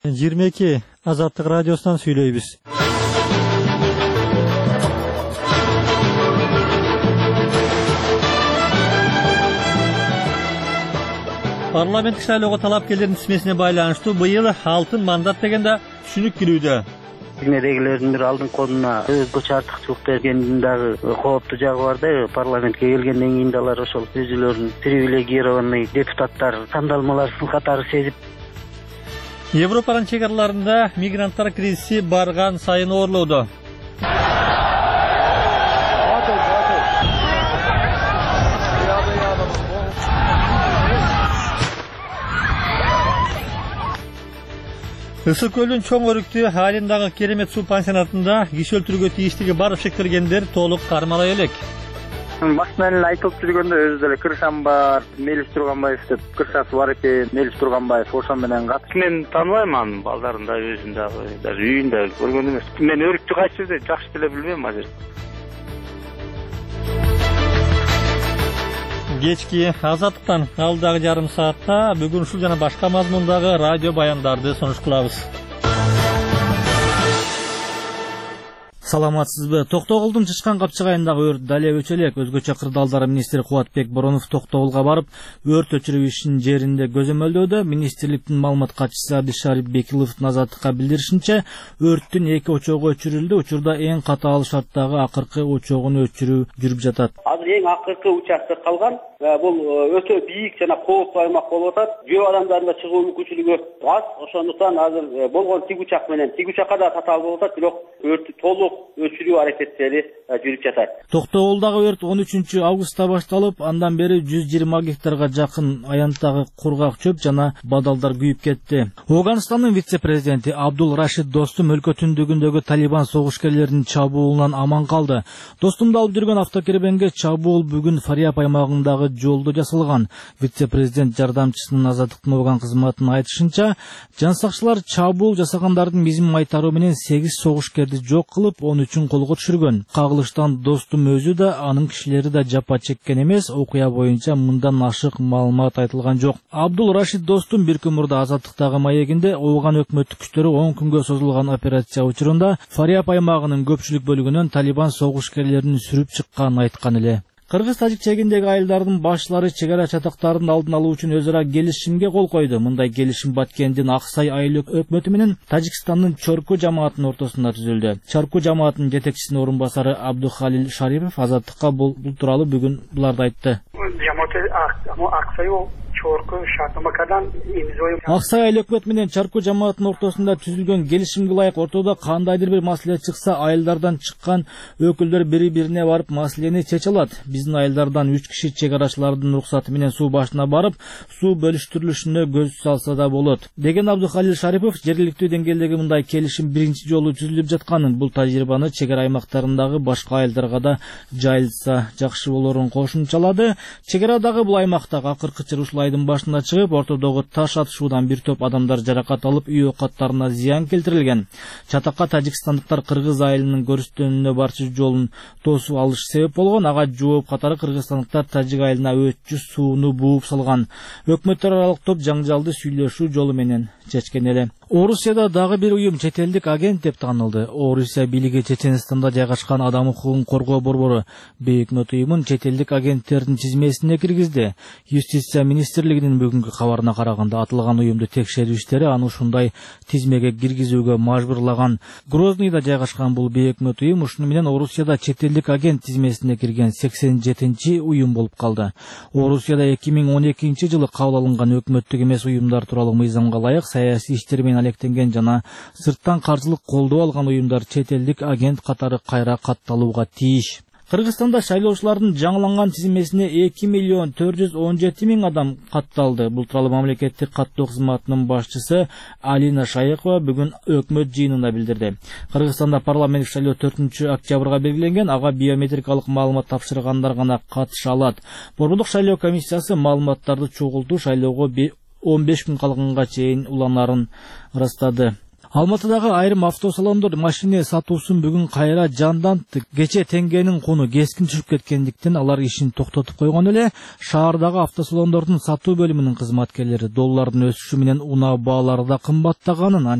22 Азаттык радиосунан сүйлөйбүз. Парламенттик шайлоого талапкерлердин тизмесине байланыштуу быйыл алтын мандат деген да түшүнүк кирүүдө. Тизмедегилердин бир алдын колуна өзгөчө артыкчылык бергендин дагы кооптуу жагы бар да. Парламентке келгенден кийин алар ошол өзүлөрүнүн привилегированный депутаттар тандалмалар катары сезип. Европанын чек араларында мигранттар кризиси барган сайын ooрлоодо. Ысык көлдүн чоң өрүктүү айылындагы керемет суу пансионатында киши өлтүрүүгө тийиштиги бар шектелгендер толук кармалай элек. Машинаның айтылып жүргөндө өзү деле Кыршан бар, Мелис Турганбаев деп кыршасы бар экен. Мелис Турганбаев ошо менен катыш. Мен тааныбайм анын балдарын да, өзүн дагы, даже үйүн да көргөн эмес. Мен өрүктү кайсы жерде жакшы деле билбейм азыр. Кечки Азаттыктан алдагы жарым саатта бүгүн ушул жана башка мазмундагы радио баяндарды сунуш кылабыз. Саламатсызбы? Токтогулдун Чычкан капчыгайындагы өрт дале өчө элек. Өзгөчө кырдаалдар министри Кубатбек Боронов Токтогулга барып, өрт өчүрүү ишин жеринде көзөмөлдөөдө. Министрликтин маалымат катчысы Абдишарип Бекиловдун Азаттыкка билдиришинче, өрттүн 2 очогу өчүрүлдү. Учурда эң катаал шарттагы акыркы очогун өчүрүү жүрүп жатат. Азыр эң акыркы участок калган. Бул өтө бийик жана кооптуу аймак болуп атат. Жөө адамдарында чыгуу мүмкүнчүлүгү аз. Ошондуктан азыр болгон тигучак менен тигучакка да татаал болуп атат, бирок өрттү толук өчүрүү аракеттери жүрүп жатат. Токтогулдагы өрт 13 августта башталып, андан бери 120 гектарга жакын аянттагы кургак чөп жана бадалдар күйүп кетти. Афганстандын вице-президенти Абдул Рашид Достум өлкө түндүгүндөгү Талибан согушкерлеринин чабуулунан аман калды. Достумду алып жүргөн автокеребенге чабуул бүгүн Фариап аймагындагы жолдо жасалган. Вице-президент жардамчысынын Азаттыктын Афган кызматынын айтышынча, жан сакчылар чабуул жасагандардын мизин майтаруу менен 8 согушкерди жок кылып, 13-ün колго түшүргөн. Кагылыштан Достум өзү да, анын кишилери да жапа чеккен эмес. Окуя боюнча мындан ашык маалымат айтылган жок. Абдул Рашид Достум бир күн мурда Азаттыктагы маегинде Афган өкмөттүк күчтөрү 10 күнгө созулган операция учурунда Фариап аймагынын көпчүлүк бөлүгүнөн Талибан согушкерлерин сүрүп чыкканын айткан эле. Кыргыз-тажик чегиндеги айылдардын башчылары чек ара чатактарын алдын алуу үчүн өз ара келишимге кол койду. Мындай келишим Баткендин Аксай айыл өкмөтү менен Тажикстандын Чорку жамаатынын ортосунда түзүлдү. Чорку жамаатынын жетекчисинин орун басары Абдухалил Шарипов Азаттыкка бул тууралуу бүгүн буларды айтты. Аксай айыл өкмөт менен Чорку жамаатынын ортосунда түзүлгөн келишимге ылайык ортодо кандайдыр бир маселе чыкса, айылдардан чыккан өкүлдөр бири-бирине барып маселени чече алат. Биздин айылдардан 3 киши чек арачылардын уруксаты менен суу башына барып, суу бөлүштүрүлүшүнө көз салса да болот, деген Абдухалил Шарипов жергиликтүү деңгээлдеги мындай келишим биринчи жолу түзүлүп жатканын, бул тажрыйбаны чек ара аймактарындагы башка айылдарга да жайылса жакшы болорун кошумчалады. Чек арадагы бул аймактагы акыркы чыр ушул айдын башында чыгып, ортодогу таш атышуудан бир топ адамдар жаракат алып, үй окаттарына зыян келтирилген. Чатакка тажикстандыктар кыргыз айылынын көрүстөнүнө барчу жолун тосуп алыш себеп болгон. Ага жооп катары кыргызстандыктар тажик айылына өтчү сууну бууп салган. Өкмөттөр аралык топ жаңжалды сүйлөшүү жолу менен чечкен эле. Орусияда дагы бир уюм четелдик агент деп таанылды. Орусия бийлиги Чеченстанда жайгашкан адам укугун коргоо борбору Бейөкмөт уюмун четелдик агенттердин тизмесине киргизди. Юстиция министрлигинин бүгүнкү кабарына караганда, атылган уюмду текшерүү иштери аны ушундай тизмеге киргизүүгө мажбурлаган. Грознийда жайгашкан бул Бейөкмөт уюм ушуну менен Орусияда четелдик агент тизмесине кирген 87-чи уюм болуп калды. Орусияда 2012-жылы кабыл алынган өкмөттүк эмес уюмдар тууралуу мыйзамга ылайык саясий иштер менен алектенген жана сырттан каржылык колдоо алган уюмдар четелдик агент катары кайра катталууга тийиш. Кыргызстанда шайлоочулардын жаңыланган тизмесине 2.417.000 адам катталды. Бул тууралуу мамлекеттик каттоо кызматынын башчысы Алина Шайыкова бүгүн өкмөт жыйынында билдирди. Кыргызстанда парламенттик шайлоо 4-октябрга белгиленген, ага биометрикалык маалымат тапшыргандар гана катыша алат. Борбордук шайлоо комиссиясы маалыматтарды чогултуу шайлоого 15 күн калганга чейин уланарын ырастады. Алматыдагы айрым автосалондор машина сатуусун бүгүн кайра жандантты. Кече теңгенин куну кескин түшүп кеткендиктен алар ишин токтотуп койгон эле. Шаардагы автосалондордун сатуу бөлүмүнүн кызматкерлери доллардын өсүшү менен унаа баалары да кымбаттаганын,